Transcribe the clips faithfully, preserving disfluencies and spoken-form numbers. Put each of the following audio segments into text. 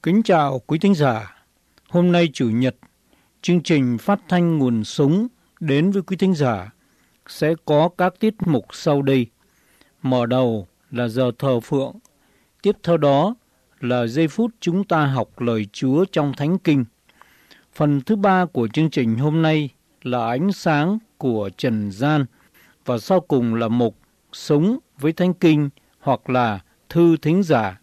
Kính chào quý thính giả. Hôm nay Chủ nhật, chương trình phát thanh nguồn sống đến với quý thính giả sẽ có các tiết mục sau đây. Mở đầu là giờ thờ phượng, tiếp theo đó là giây phút chúng ta học lời Chúa trong Thánh Kinh. Phần thứ ba của chương trình hôm nay là ánh sáng của trần gian, và sau cùng là mục Sống với Thánh Kinh hoặc là thư thính giả.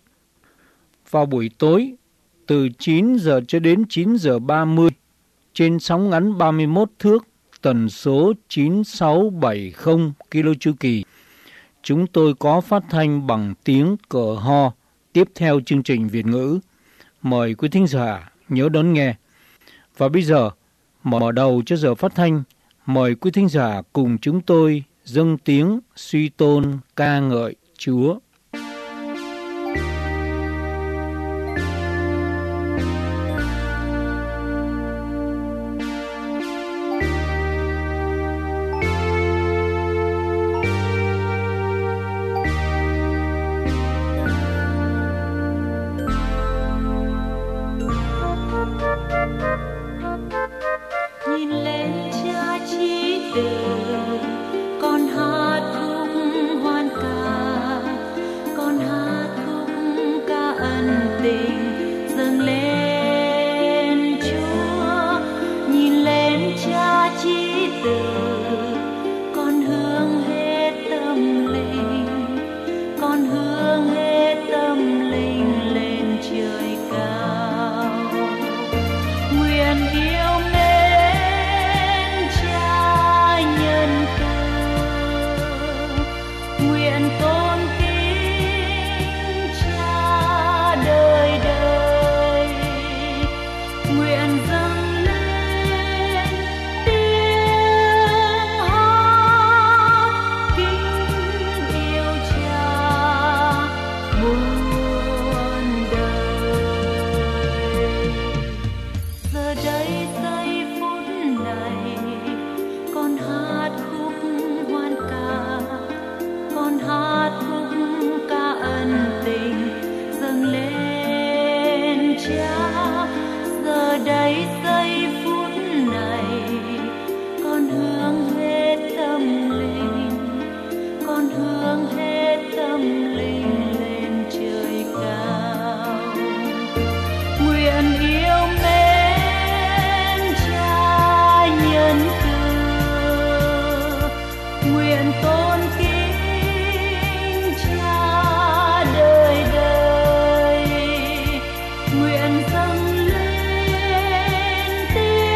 Vào buổi tối, từ chín giờ cho đến chín giờ ba mươi, trên sóng ngắn ba mươi mốt thước, tần số chín sáu bảy không ki lô chu kỳ, chúng tôi có phát thanh bằng tiếng cờ ho, tiếp theo chương trình Việt ngữ. Mời quý thính giả nhớ đón nghe. Và bây giờ, mở đầu cho giờ phát thanh, mời quý thính giả cùng chúng tôi dâng tiếng suy tôn ca ngợi Chúa. Nguyện dâng lên tiếng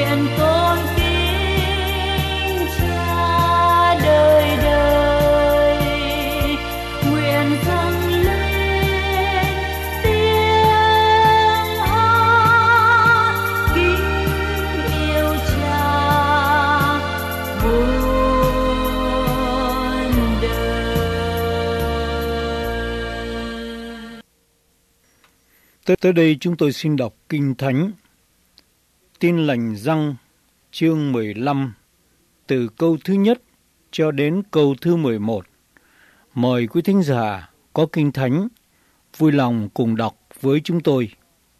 nguyện tôn kính Cha đời đời, nguyện dâng lên tiếng hát kính yêu Cha muôn đời. Tới, tới đây chúng tôi xin đọc Kinh Thánh. Tin lành Giăng chương mười lăm từ câu thứ nhất cho đến câu thứ mười một. Mời quý thính giả có Kinh Thánh vui lòng cùng đọc với chúng tôi.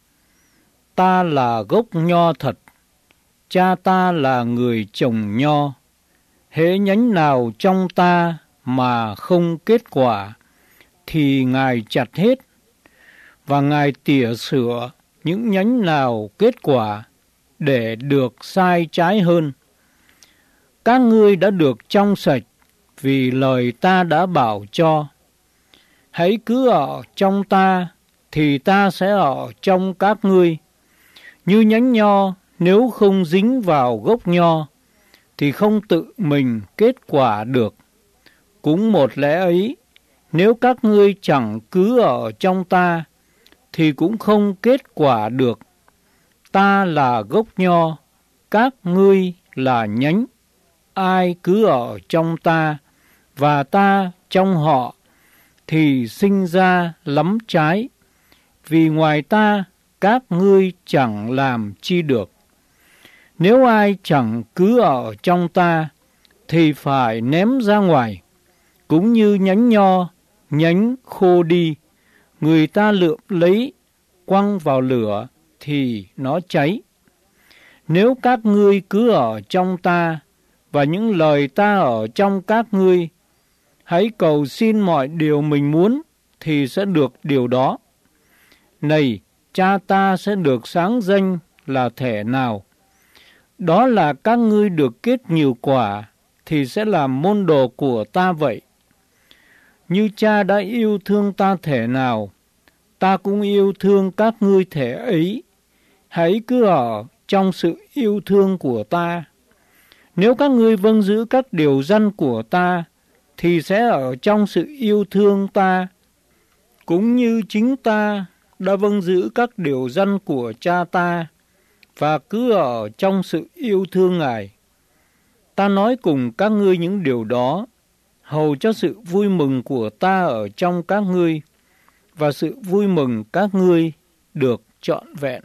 Ta là gốc nho thật, Cha ta là người trồng nho. Hễ nhánh nào trong ta mà không kết quả thì Ngài chặt hết, và Ngài tỉa sửa những nhánh nào kết quả để được sai trái hơn. Các ngươi đã được trong sạch vì lời ta đã bảo cho. Hãy cứ ở trong ta thì ta sẽ ở trong các ngươi. Như nhánh nho nếu không dính vào gốc nho thì không tự mình kết quả được. Cũng một lẽ ấy, nếu các ngươi chẳng cứ ở trong ta thì cũng không kết quả được. Ta là gốc nho, các ngươi là nhánh. Ai cứ ở trong ta và ta trong họ thì sinh ra lắm trái, vì ngoài ta các ngươi chẳng làm chi được. Nếu ai chẳng cứ ở trong ta thì phải ném ra ngoài, cũng như nhánh nho, nhánh khô đi, người ta lượm lấy, quăng vào lửa thì nó cháy. Nếu các ngươi cứ ở trong ta và những lời ta ở trong các ngươi, hãy cầu xin mọi điều mình muốn thì sẽ được điều đó. Này, Cha ta sẽ được sáng danh là thể nào? Đó là các ngươi được kết nhiều quả thì sẽ làm môn đồ của ta vậy. Như Cha đã yêu thương ta thể nào, ta cũng yêu thương các ngươi thể ấy. Hãy cứ ở trong sự yêu thương của ta. Nếu các ngươi vâng giữ các điều răn của ta, thì sẽ ở trong sự yêu thương ta, cũng như chính ta đã vâng giữ các điều răn của Cha ta, và cứ ở trong sự yêu thương Ngài. Ta nói cùng các ngươi những điều đó, hầu cho sự vui mừng của ta ở trong các ngươi, và sự vui mừng các ngươi được trọn vẹn.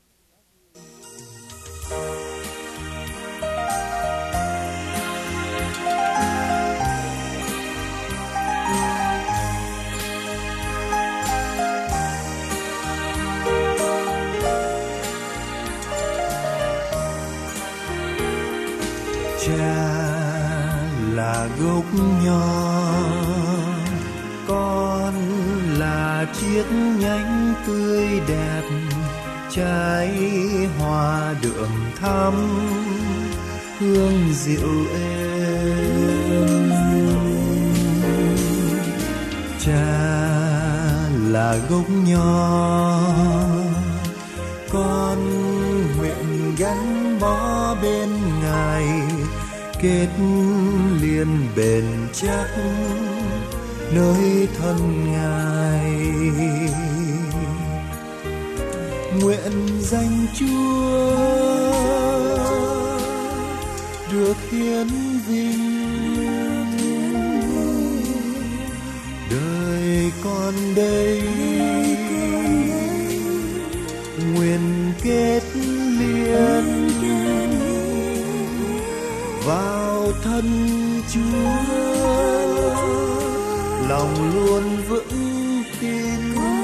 Cha là gốc nho, con là chiếc nhánh tươi đẹp, trái hoa đượm thắm, hương dịu êm. Cha là gốc nho, con nguyện gắn bó bên Ngài, kết liên bền chắc nơi thân Ngài. Nguyện danh Chúa được hiển vinh, đời con đây nguyện kết liên vào thân Chúa, lòng luôn vững tin,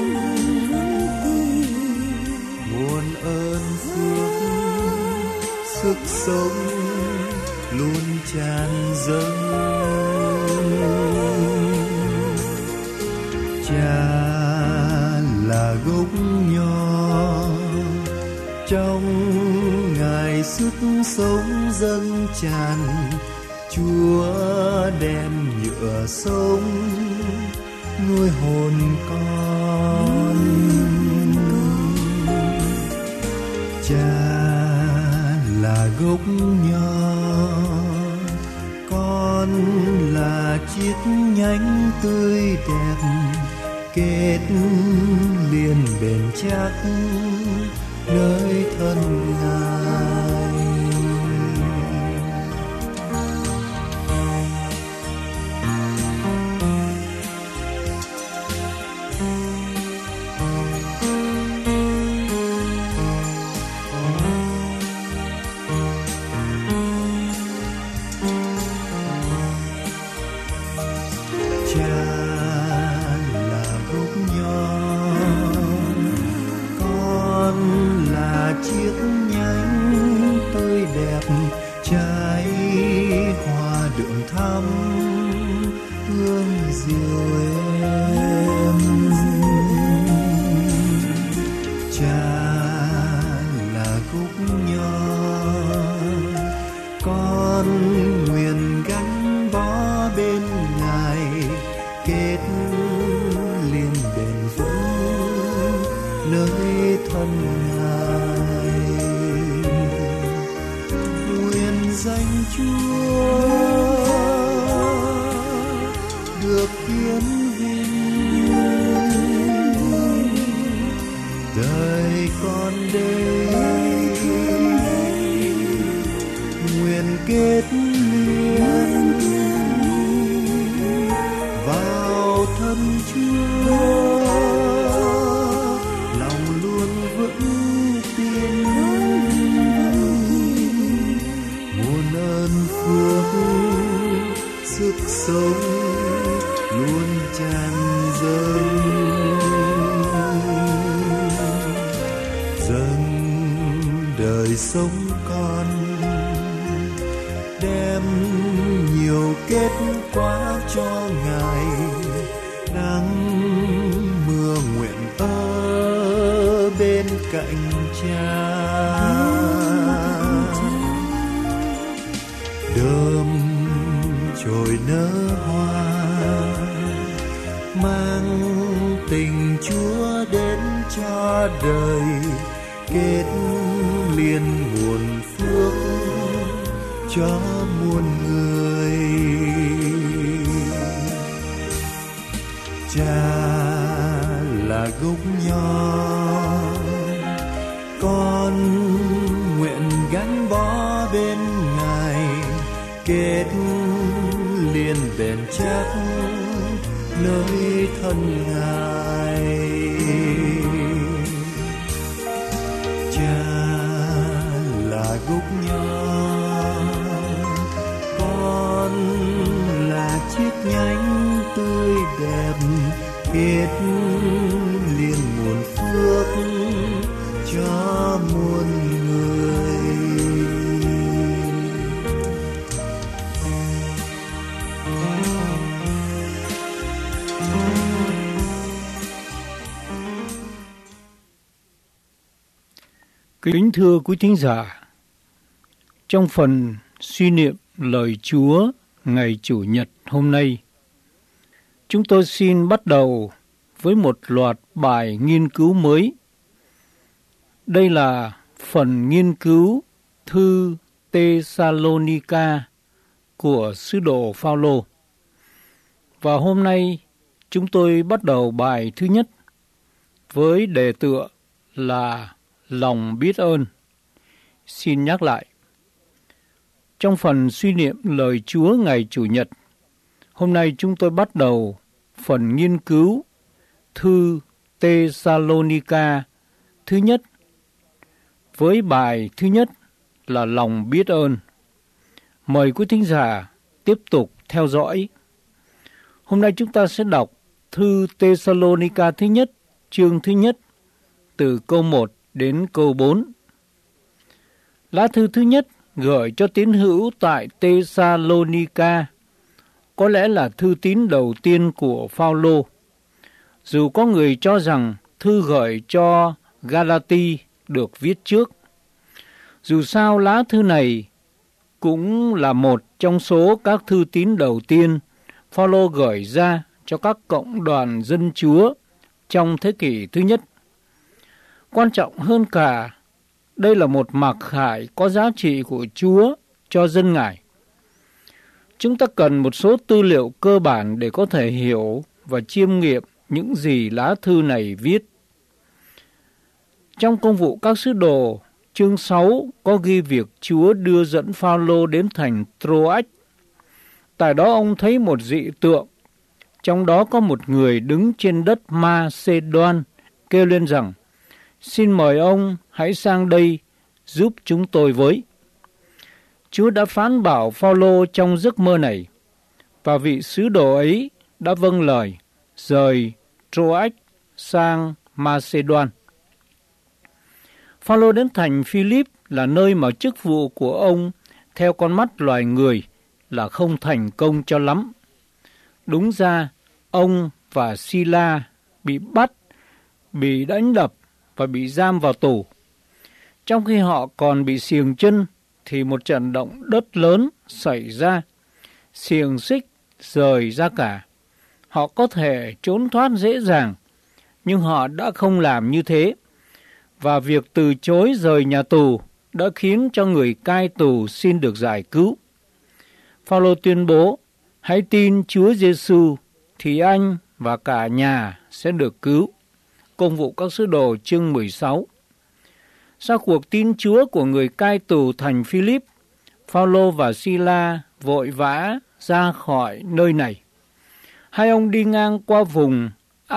muôn ơn phước sức sống luôn tràn dâng. Cha là gốc nho, trong Ngài sức sống dâng tràn, Chúa đem nhựa sống nuôi hồn con. Cha là là gốc nho, con là chiếc nhánh tươi đẹp, kết liền bền chắc nơi thân Ngài. Sống con đem nhiều kết quả cho Ngài, nắng mưa nguyện ở bên cạnh Cha. Đơm chồi nở hoa mang tình Chúa đến cho đời, kết liền nguồn phước cho muôn người. Cha là gốc nho, con nguyện gắn bó bên Ngài, kết liền bền chắc nơi thân Ngài. Gốc nho, con là chiếc nhánh tươi đẹp, kết liền nguồn phước cho muôn người. Kính thưa quý thính giả, trong phần suy niệm lời Chúa ngày Chủ nhật hôm nay, chúng tôi xin bắt đầu với một loạt bài nghiên cứu mới. Đây là phần nghiên cứu thư Tê-sa-lô-ni-ca của sứ đồ Phao-lô. Và hôm nay chúng tôi bắt đầu bài thứ nhất với đề tựa là lòng biết ơn. Xin nhắc lại. Trong phần suy niệm lời Chúa ngày Chủ nhật, hôm nay chúng tôi bắt đầu phần nghiên cứu thư Tê-sa-lô-ni-ca thứ nhất với bài thứ nhất là lòng biết ơn. Mời quý thính giả tiếp tục theo dõi. Hôm nay chúng ta sẽ đọc thư Tê-sa-lô-ni-ca thứ nhất, chương thứ nhất, từ câu một đến câu bốn. Lá thư thứ nhất gửi cho tín hữu tại Tê-sa-lô-ni-ca có lẽ là thư tín đầu tiên của Phao-lô. Dù có người cho rằng thư gửi cho Ga-la-ti được viết trước. Dù sao lá thư này cũng là một trong số các thư tín đầu tiên Phao-lô gửi ra cho các cộng đoàn dân Chúa trong thế kỷ thứ nhất. Quan trọng hơn cả Đây là một mặc khải có giá trị của Chúa cho dân Ngài. Chúng ta cần một số tư liệu cơ bản để có thể hiểu và chiêm nghiệm những gì lá thư này viết. Trong Công vụ các sứ đồ, chương sáu có ghi việc Chúa đưa dẫn Phao-lô đến thành Troas. Tại đó ông thấy một dị tượng, trong đó có một người đứng trên đất Ma-xê-đoan kêu lên rằng: "Xin mời ông hãy sang đây giúp chúng tôi với." Chúa đã phán bảo Phao-lô trong giấc mơ này, và vị sứ đồ ấy đã vâng lời rời Troas sang Ma-xê-đoan. Phao-lô đến thành Philip là nơi mà chức vụ của ông theo con mắt loài người là không thành công cho lắm. Đúng ra, ông và Si-la bị bắt, bị đánh đập và bị giam vào tù. Trong khi họ còn bị xiềng chân thì một trận động đất lớn xảy ra, xiềng xích rời ra cả. Họ có thể trốn thoát dễ dàng, nhưng họ đã không làm như thế. Và việc từ chối rời nhà tù đã khiến cho người cai tù xin được giải cứu. Phao-lô tuyên bố: "Hãy tin Chúa Giêsu thì anh và cả nhà sẽ được cứu." Công vụ các sứ đồ chương mười sáu. Sau cuộc tin Chúa của người cai tù thành Philip, Phao-lô và Si-la vội vã ra khỏi nơi này. Hai ông đi ngang qua vùng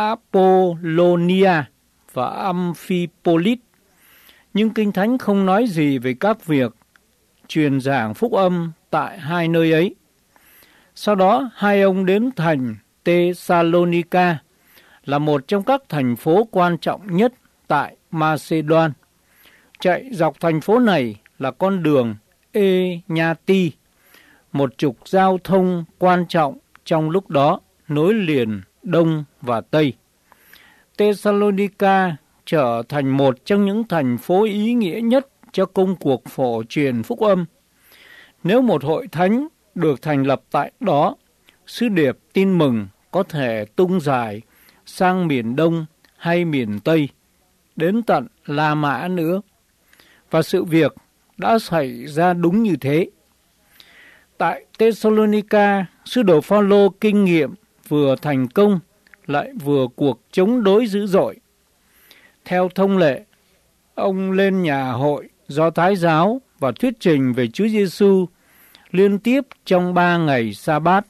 Apollonia và Amphipolis, nhưng Kinh Thánh không nói gì về các việc truyền giảng phúc âm tại hai nơi ấy. Sau đó, hai ông đến thành Thessalonica, là một trong các thành phố quan trọng nhất tại Macedon. Chạy dọc thành phố này là con đường E-Nha-ti, một trục giao thông quan trọng trong lúc đó nối liền Đông và Tây. Thessalonica trở thành một trong những thành phố ý nghĩa nhất cho công cuộc phổ truyền phúc âm. Nếu một hội thánh được thành lập tại đó, sứ điệp tin mừng có thể tung dài sang miền Đông hay miền Tây, đến tận La Mã nữa. Và sự việc đã xảy ra đúng như thế. Tại Thessalonica, sứ đồ Phao-lô kinh nghiệm vừa thành công lại vừa cuộc chống đối dữ dội. Theo thông lệ, ông lên nhà hội Do Thái giáo và thuyết trình về Chúa Giêsu liên tiếp trong ba ngày sa-bát.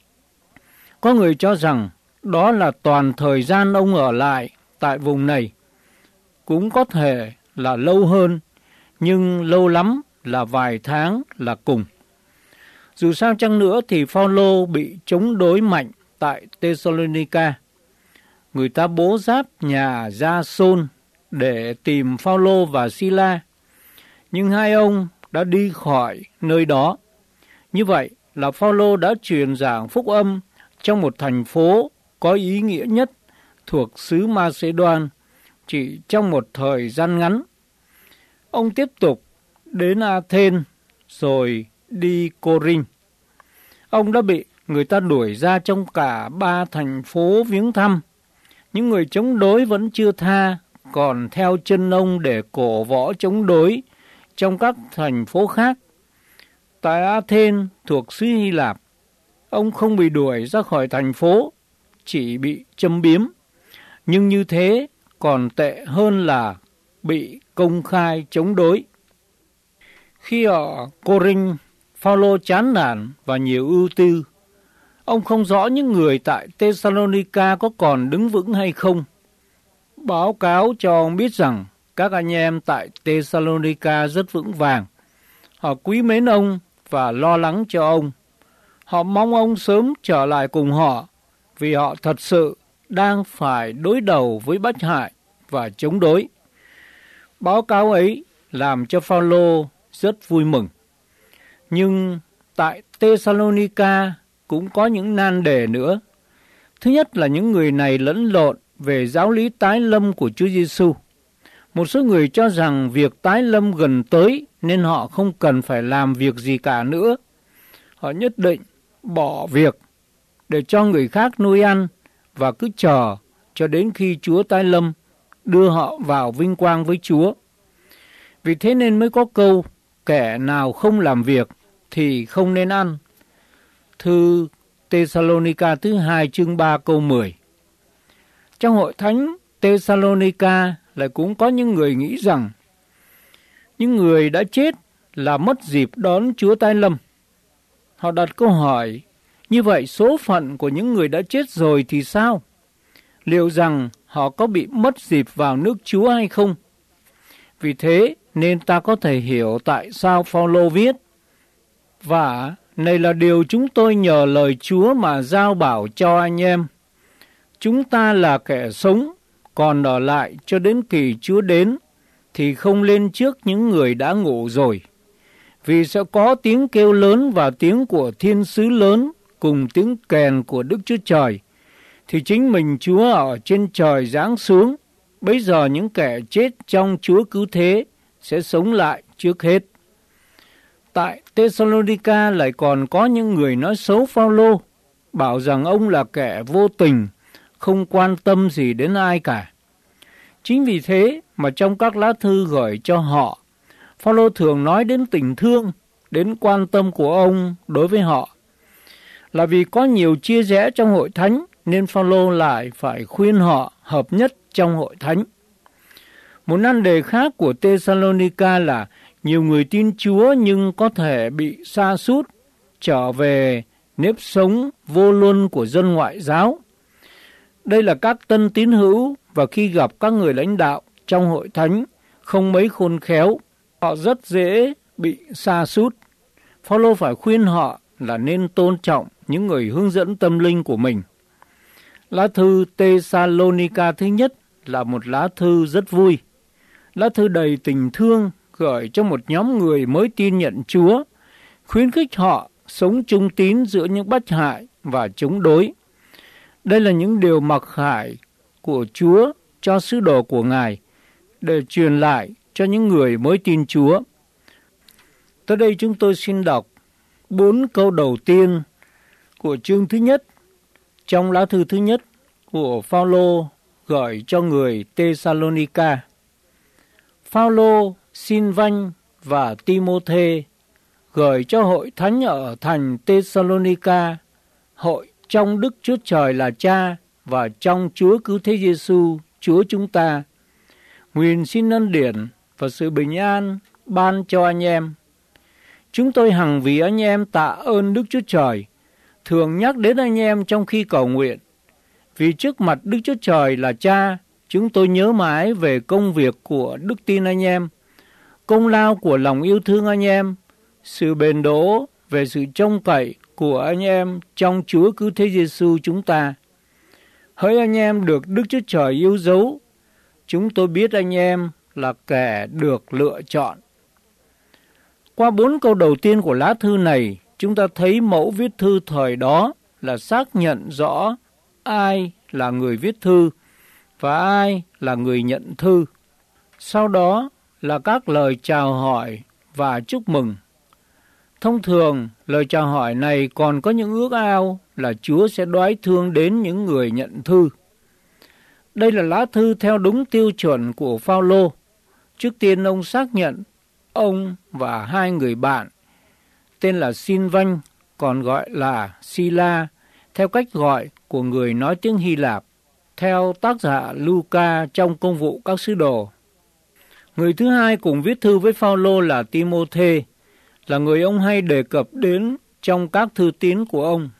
Có người cho rằng đó là toàn thời gian ông ở lại tại vùng này. Cũng có thể là lâu hơn, nhưng lâu lắm là vài tháng là cùng. Dù sao chăng nữa thì Phao-lô bị chống đối mạnh tại Thessalonica. Người ta bố giáp nhà Gia-sôn để tìm Phao-lô và Si-la, nhưng hai ông đã đi khỏi nơi đó. Như vậy là Phao-lô đã truyền giảng phúc âm trong một thành phố có ý nghĩa nhất thuộc xứ Macedon chỉ trong một thời gian ngắn. Ông tiếp tục đến Athens rồi đi Cô-rinh. Ông đã bị người ta đuổi ra trong cả ba thành phố viếng thăm. Những người chống đối vẫn chưa tha, còn theo chân ông để cổ võ chống đối trong các thành phố khác. Tại Athens thuộc xứ Hy Lạp, ông không bị đuổi ra khỏi thành phố, chỉ bị châm biếm. Nhưng như thế còn tệ hơn là bị công khai chống đối. Khi ở Cô-rinh, Phao-lô chán nản và nhiều ưu tư. Ông không rõ những người tại Thessalonica có còn đứng vững hay không. Báo cáo cho ông biết rằng các anh em tại Thessalonica rất vững vàng. Họ quý mến ông và lo lắng cho ông. Họ mong ông sớm trở lại cùng họ, vì họ thật sự đang phải đối đầu với bách hại và chống đối. Báo cáo ấy làm cho Phao-lô rất vui mừng. Nhưng tại Thessalonica cũng có những nan đề nữa. Thứ nhất là những người này lẫn lộn về giáo lý tái lâm của Chúa Giêsu. Một số người cho rằng việc tái lâm gần tới nên họ không cần phải làm việc gì cả nữa. Họ nhất định bỏ việc để cho người khác nuôi ăn và cứ chờ cho đến khi Chúa tái lâm đưa họ vào vinh quang với Chúa. Vì thế nên mới có câu kẻ nào không làm việc thì không nên ăn. Thư Thessalonica thứ hai chương ba câu mười. Trong hội thánh Thessalonica lại cũng có những người nghĩ rằng những người đã chết là mất dịp đón Chúa tái lâm. Họ đặt câu hỏi, như vậy số phận của những người đã chết rồi thì sao? Liệu rằng họ có bị mất dịp vào nước Chúa hay không? Vì thế nên ta có thể hiểu tại sao Phao-lô viết, và này là điều chúng tôi nhờ lời Chúa mà giao bảo cho anh em. Chúng ta là kẻ sống, còn ở lại cho đến kỳ Chúa đến, thì không lên trước những người đã ngủ rồi. Vì sẽ có tiếng kêu lớn và tiếng của thiên sứ lớn, cùng tiếng kèn của Đức Chúa Trời. Thì chính mình Chúa ở trên trời giáng xuống. Bấy giờ những kẻ chết trong Chúa cứu thế sẽ sống lại trước hết. Tại Thessalonica lại còn có những người nói xấu Phao-lô, bảo rằng ông là kẻ vô tình, không quan tâm gì đến ai cả. Chính vì thế mà trong các lá thư gửi cho họ, Phao-lô thường nói đến tình thương, đến quan tâm của ông đối với họ. Là vì có nhiều chia rẽ trong hội thánh, nên Phao-lô lại phải khuyên họ hợp nhất trong hội thánh. Một nan đề khác của Thessalonica là nhiều người tin Chúa nhưng có thể bị sa sút, trở về nếp sống vô luân của dân ngoại giáo. Đây là các tân tín hữu, và khi gặp các người lãnh đạo trong hội thánh không mấy khôn khéo, họ rất dễ bị sa sút. Phao-lô phải khuyên họ là nên tôn trọng những người hướng dẫn tâm linh của mình. Lá thư Thessalonica thứ nhất là một lá thư rất vui. Lá thư đầy tình thương gửi cho một nhóm người mới tin nhận Chúa, khuyến khích họ sống trung tín giữa những bất hại và chống đối. Đây là những điều mặc khải của Chúa cho sứ đồ của Ngài để truyền lại cho những người mới tin Chúa. Tới đây chúng tôi xin đọc bốn câu đầu tiên của chương thứ nhất trong lá thư thứ nhất của Phao-lô gửi cho người Thessalonica. Phao-lô, Sin-vanh và Ti-mô-thê gửi cho hội thánh ở thành Thessalonica, hội trong Đức Chúa Trời là Cha và trong Chúa cứu thế Giêsu Chúa chúng ta. Nguyện xin ân điển và sự bình an ban cho anh em. Chúng tôi hằng vì anh em tạ ơn Đức Chúa Trời, thường nhắc đến anh em trong khi cầu nguyện. Vì trước mặt Đức Chúa Trời là Cha, chúng tôi nhớ mãi về công việc của đức tin anh em, công lao của lòng yêu thương anh em, sự bền đỗ về sự trông cậy của anh em trong Chúa cứu thế Giêsu chúng ta. Hỡi anh em được Đức Chúa Trời yêu dấu, chúng tôi biết anh em là kẻ được lựa chọn. Qua bốn câu đầu tiên của lá thư này, chúng ta thấy mẫu viết thư thời đó là xác nhận rõ ai là người viết thư và ai là người nhận thư. Sau đó là các lời chào hỏi và chúc mừng. Thông thường, lời chào hỏi này còn có những ước ao là Chúa sẽ đoái thương đến những người nhận thư. Đây là lá thư theo đúng tiêu chuẩn của Phao-lô. Trước tiên ông xác nhận ông và hai người bạn, tên là Sin-vanh, còn gọi là Sila, theo cách gọi của người nói tiếng Hy Lạp, theo tác giả Luca trong Công vụ các sứ đồ. Người thứ hai cùng viết thư với Phao-lô là Ti-mô-thê, là người ông hay đề cập đến trong các thư tín của ông.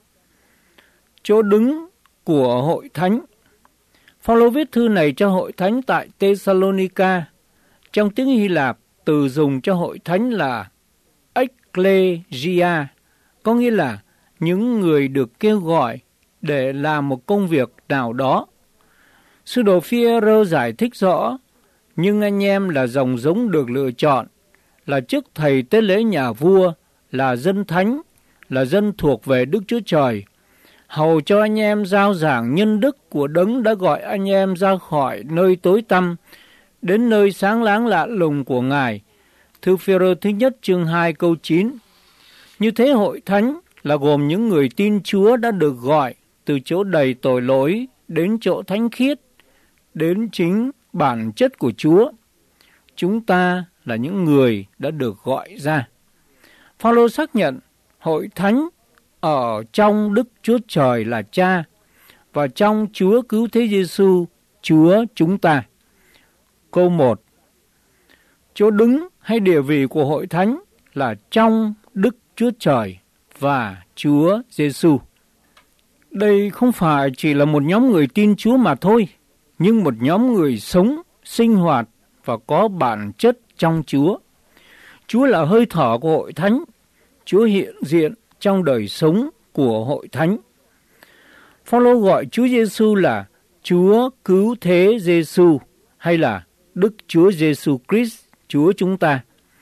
Chỗ đứng của hội thánh. Phao-lô viết thư này cho hội thánh tại Thessalonica. Trong tiếng Hy Lạp, từ dùng cho hội thánh là Ekklesia, có nghĩa là những người được kêu gọi để làm một công việc nào đó. Sứ đồ Phi-e-rơ giải thích rõ, nhưng anh em là dòng giống được lựa chọn, là chức thầy tế lễ nhà vua, là dân thánh, là dân thuộc về Đức Chúa Trời, hầu cho anh em giao giảng nhân đức của Đấng đã gọi anh em ra khỏi nơi tối tăm đến nơi sáng láng lạ lùng của Ngài. Thư Phi-e-rơ thứ nhất chương hai câu chín. Như thế hội thánh là gồm những người tin Chúa đã được gọi từ chỗ đầy tội lỗi đến chỗ thánh khiết, đến chính bản chất của Chúa. Chúng ta là những người đã được gọi ra. Phao-lô xác nhận hội thánh ở trong Đức Chúa Trời là Cha và trong Chúa Cứu Thế Giêsu, Chúa chúng ta. Câu một. Chỗ đứng hay địa vị của hội thánh là trong Đức Chúa Trời và Chúa Giêsu. Đây không phải chỉ là một nhóm người tin Chúa mà thôi, nhưng một nhóm người sống, sinh hoạt và có bản chất trong Chúa. Chúa là hơi thở của hội thánh. Chúa hiện diện trong đời sống của hội thánh. Phao-lô gọi Chúa Giêsu là Chúa Cứu Thế Giêsu hay là Đức Chúa Giêsu Christ, Chúa chúng ta.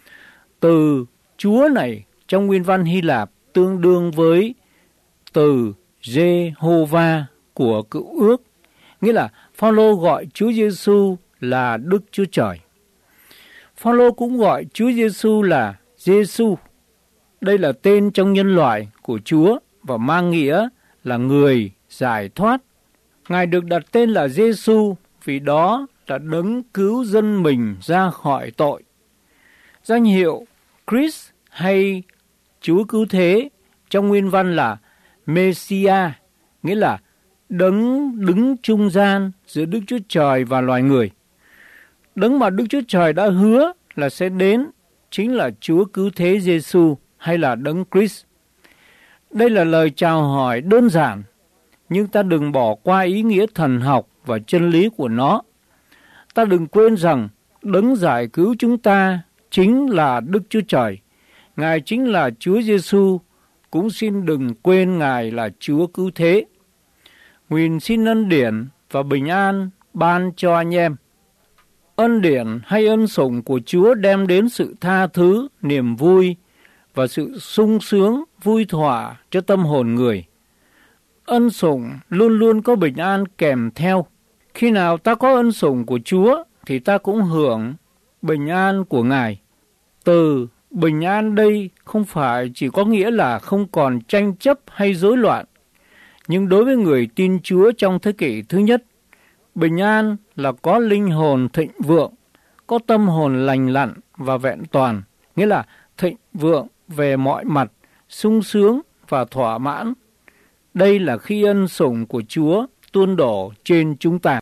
Từ Chúa này trong nguyên văn Hy Lạp tương đương với từ Giê-hô-va của Cựu Ước, nghĩa là Phao-lô gọi Chúa Giêsu là Đức Chúa Trời. Phao-lô cũng gọi Chúa Giêsu là Giêsu. Đây là tên trong nhân loại của Chúa và mang nghĩa là người giải thoát. Ngài được đặt tên là Giêsu vì đó là đấng cứu dân mình ra khỏi tội. Danh hiệu Christ hay Chúa Cứu Thế trong nguyên văn là Messiah, nghĩa là đấng đứng trung gian giữa Đức Chúa Trời và loài người. Đấng mà Đức Chúa Trời đã hứa là sẽ đến chính là Chúa Cứu Thế Giêsu hay là đấng Christ. Đây là lời chào hỏi đơn giản, nhưng ta đừng bỏ qua ý nghĩa thần học và chân lý của nó. Ta đừng quên rằng đấng giải cứu chúng ta chính là Đức Chúa Trời. Ngài chính là Chúa Giêsu, cũng xin đừng quên Ngài là Chúa Cứu Thế. Nguyện xin ân điển và bình an ban cho anh em. Ân điển hay ân sủng của Chúa đem đến sự tha thứ, niềm vui và sự sung sướng, vui thỏa cho tâm hồn người. Ân sủng luôn luôn có bình an kèm theo. Khi nào ta có ân sủng của Chúa thì ta cũng hưởng bình an của Ngài. Từ bình an đây không phải chỉ có nghĩa là không còn tranh chấp hay rối loạn. Nhưng đối với người tin Chúa trong thế kỷ thứ nhất, bình an là có linh hồn thịnh vượng, có tâm hồn lành lặn và vẹn toàn, nghĩa là thịnh vượng về mọi mặt, sung sướng và thỏa mãn. Đây là khi ân sủng của Chúa tuôn đổ trên chúng ta.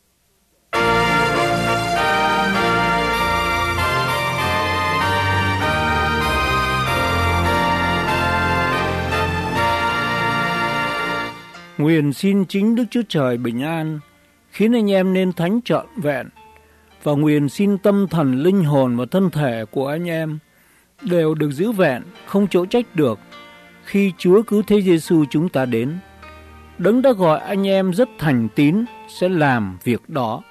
Nguyện xin chính Đức Chúa Trời bình an, khiến anh em nên thánh trọn vẹn, và nguyện xin tâm thần, linh hồn và thân thể của anh em đều được giữ vẹn, không chỗ trách được, khi Chúa Cứu Thế Giêsu chúng ta đến. Đấng đã gọi anh em rất thành tín sẽ làm việc đó.